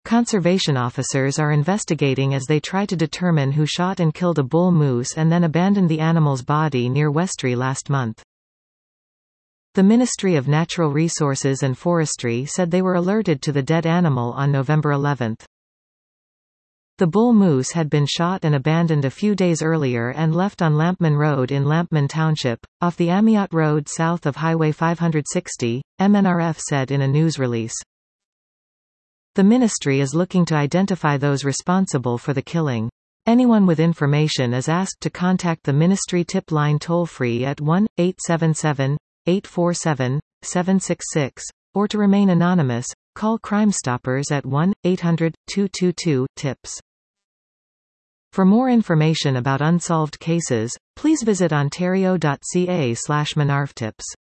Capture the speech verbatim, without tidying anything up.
Conservation officers are investigating as they try to determine who shot and killed a bull moose and then abandoned the animal's body near Westry last month. The Ministry of Natural Resources and Forestry said they were alerted to the dead animal on November eleventh. The bull moose had been shot and abandoned a few days earlier and left on Lampman Road in Lampman Township, off the Amiot Road south of Highway five sixty, M N R F said in a news release. The ministry is looking to identify those responsible for the killing. Anyone with information is asked to contact the ministry tip line toll-free at one eight seven seven, eight four seven, seven six six, or to remain anonymous, call Crime Stoppers at one eight hundred, two two two, TIPS. For more information about unsolved cases, please visit ontario dot c a slash manarftips.